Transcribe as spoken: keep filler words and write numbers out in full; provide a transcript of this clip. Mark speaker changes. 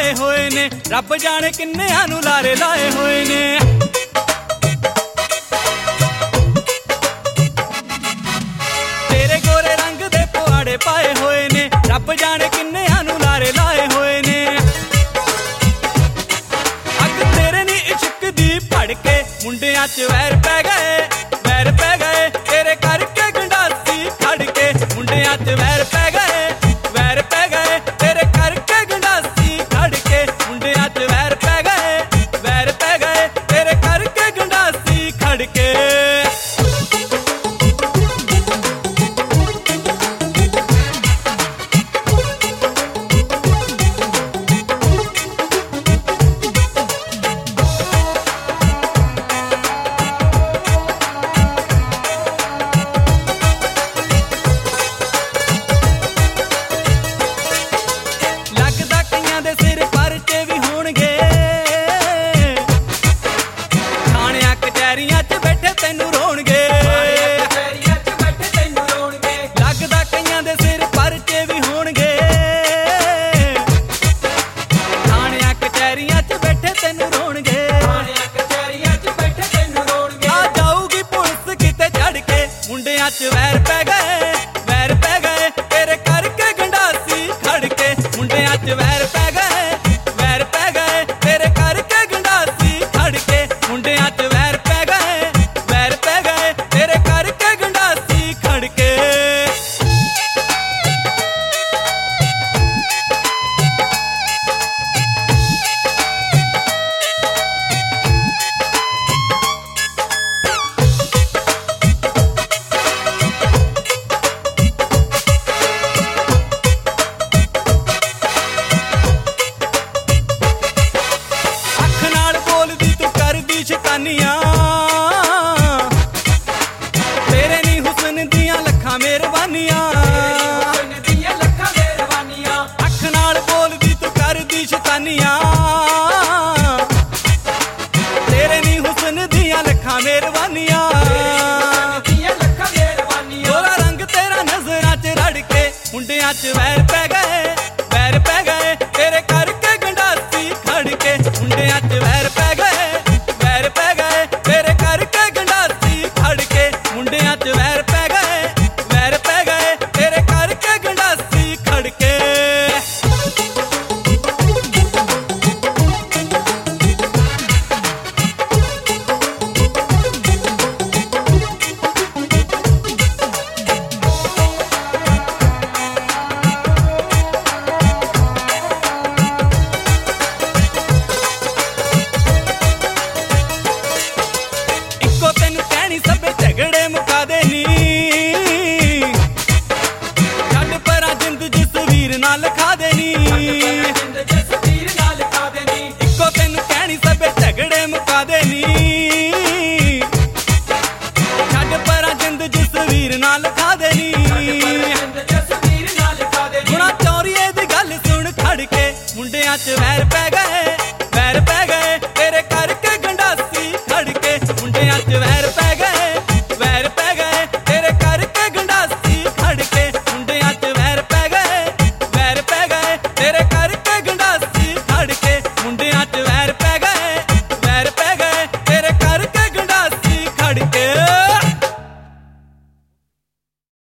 Speaker 1: पाए होए ने, रब जाने किन्नियां नूं लारे लाए होए ने। तेरे गोरे रंग दे पुआड़े पाए होए ने, रब जाने किन्नियां नूं लारे लाए होए ने। अग तेरे नी इश्क दी भड़के, मुंडियां च वैर पै गए, वैर पै गए तेरे करके गंडासी खड़के। मुंडियां च वैर पै गए, वैर पै गए तेरे करके गंडासी खड़के। मुंडियां च वैर पै गए, वैर पै गए तेरे करके गंडासी खड़के। मुंडियां च वैर पै गए, वैर पै गए तेरे करके गंडासी खड़के। मुंडियां च वैर पै गए, वैर पै गए तेरे करके गंडासी खड़के। मुंडियां च वैर पै गए, वैर पै गए तेरे करके गंडासी खड़के। तेरे नी हुस्न दियां लखां मेहरबानियां, अख नाल बोलदी तू करदी शैतानियां। तेरे नी हुस्न दियां लखां मेहरबानियां, गोरा रंग तेरा नजरां च रड़के। मुंडियां च वैर पै गए,